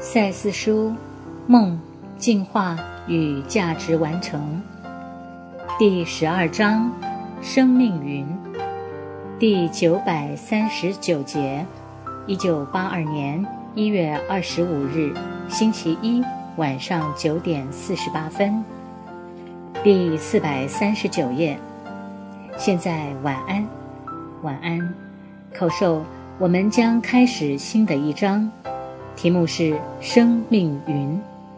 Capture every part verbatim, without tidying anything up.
赛斯书梦、进化与价值完成第十二章生命云第九百三十九节，一九八二年一月二十五日星期一晚上九点四十八分，第四百三十九页。现在晚安，晚安。口授，我们将开始新的一章，题目是生命云。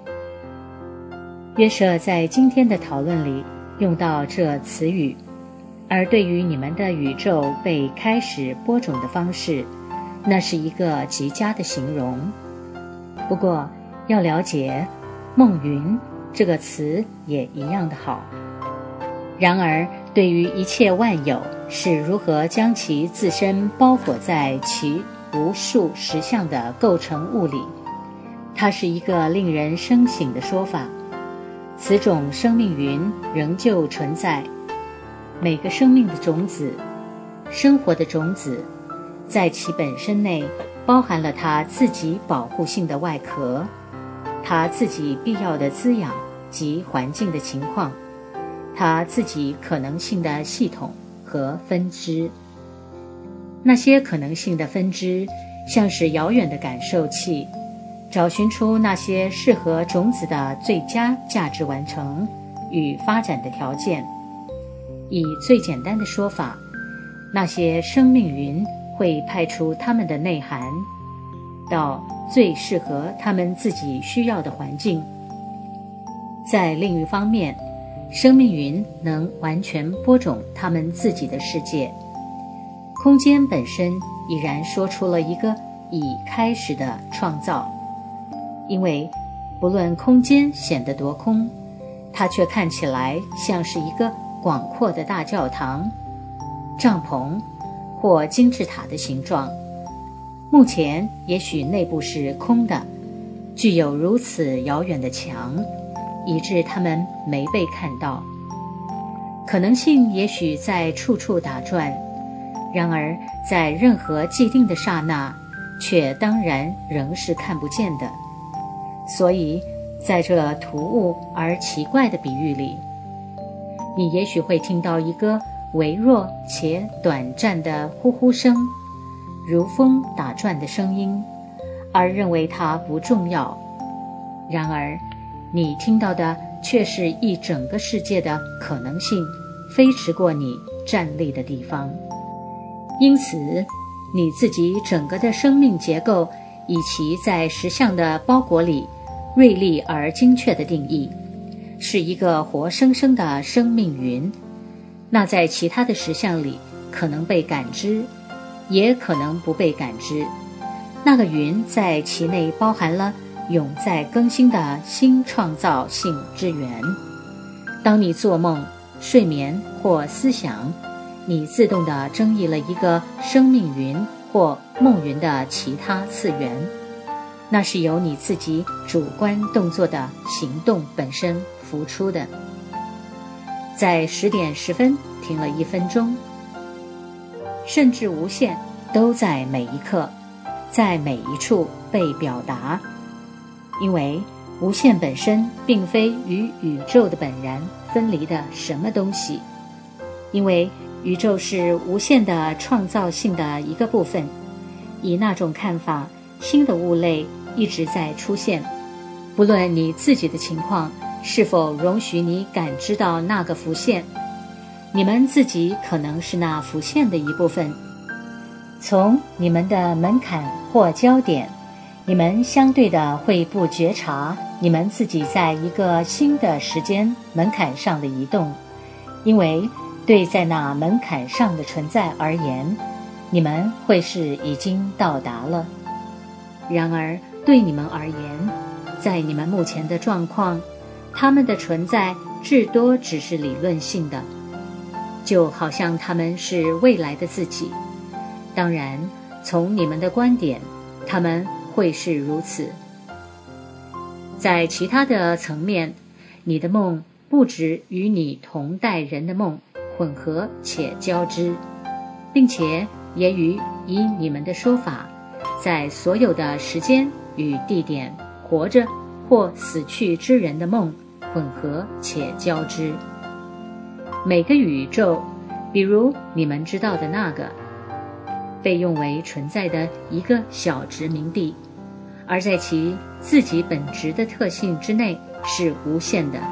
约瑟在今天的讨论里用到这词语，而对于你们的宇宙被开始播种的方式，那是一个极佳的形容。不过要了解梦云这个词也一样的好。然而对于一切万有是如何将其自身包裹在其无数实相的构成物里，它是一个令人深省的说法。此种生命云仍旧存在，每个生命的种子，生活的种子，在其本身内包含了它自己保护性的外壳，它自己必要的滋养及环境的情况，它自己可能性的系统和分支。那些可能性的分支像是遥远的感受器，找寻出那些适合种子的最佳价值完成与发展的条件。以最简单的说法，那些生命云会派出它们的内涵到最适合它们自己需要的环境。在另一方面，生命云能完全播种它们自己的世界。空间本身已然说出了一个已开始的创造，因为不论空间显得多空，它却看起来像是一个广阔的大教堂、帐篷或金字塔的形状。目前也许内部是空的，具有如此遥远的墙，以致它们没被看到。可能性也许在处处打转，然而在任何既定的刹那，却当然仍是看不见的。所以在这突兀而奇怪的比喻里，你也许会听到一个微弱且短暂的呼呼声，如风打转的声音，而认为它不重要。然而你听到的却是一整个世界的可能性飞驰过你站立的地方。因此你自己整个的生命结构以其在实相的包裹里锐利而精确的定义，是一个活生生的生命云。那在其他的实相里可能被感知，也可能不被感知。那个云在其内包含了永在更新的新创造性之源。当你做梦、睡眠或思想，你自动地增益了一个生命云或梦云的其他次元，那是由你自己主观动作的行动本身浮出的。在十点十分停了一分钟，甚至无限都在每一刻，在每一处被表达。因为无限本身并非与宇宙的本然分离的什么东西，因为宇宙是无限的创造性的一个部分。以那种看法，新的物类一直在出现，不论你自己的情况是否容许你感知到那个浮现，你们自己可能是那浮现的一部分。从你们的门槛或焦点，你们相对的会不觉察你们自己在一个新的时间门槛上的移动，因为对在那门槛上的存在而言，你们会是已经到达了。然而对你们而言，在你们目前的状况，他们的存在至多只是理论性的，就好像他们是未来的自己。当然从你们的观点，他们会是如此。在其他的层面，你的梦不只与你同代人的梦混合且交织，并且也与以你们的说法，在所有的时间与地点活着或死去之人的梦混合且交织。每个宇宙，比如你们知道的那个，被用为存在的一个小殖民地，而在其自己本质的特性之内是无限的。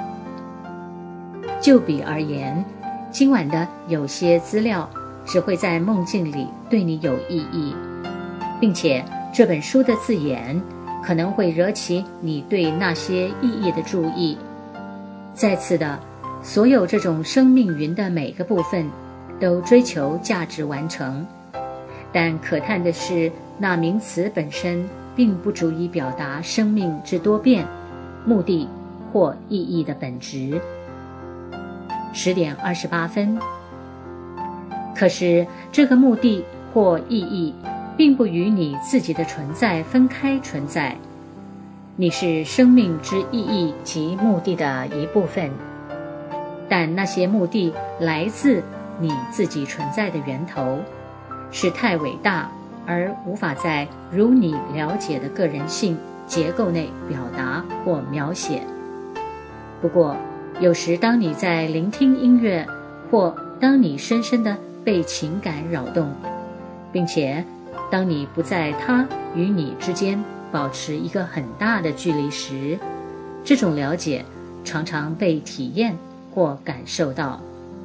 就比而言，今晚的有些资料只会在梦境里对你有意义，并且这本书的字眼可能会惹起你对那些意义的注意。再次的，所有这种生命云的每个部分都追求价值完成，但可叹的是，那名词本身并不足以表达生命之多变、目的或意义的本质。十点二十八分。可是这个目的或意义并不与你自己的存在分开存在，你是生命之意义及目的的一部分，但那些目的来自你自己存在的源头，是太伟大而无法在如你了解的个人性结构内表达或描写。不过有时当你在聆听音乐，或当你深深地被情感扰动，并且当你不在它与你之间保持一个很大的距离时，这种了解常常被体验或感受到。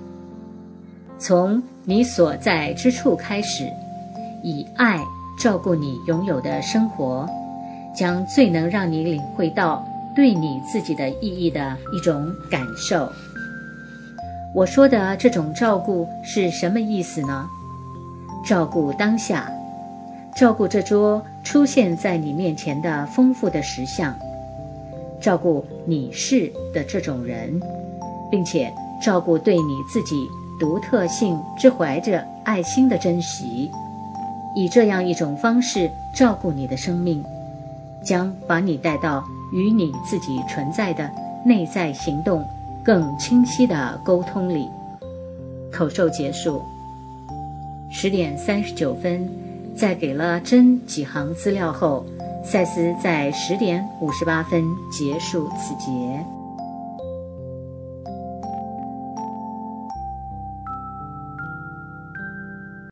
从你所在之处开始，以爱照顾你拥有的生活，将最能让你领会到对你自己的意义的一种感受。我说的这种照顾是什么意思呢？照顾当下，照顾这桌出现在你面前的丰富的实相，照顾你是的这种人，并且照顾对你自己独特性之怀着爱心的珍惜。以这样一种方式照顾你的生命，将把你带到与你自己存在的内在行动更清晰的沟通里。口授结束。十点三十九分，在给了真几行资料后，赛斯在十点五十八分结束此节。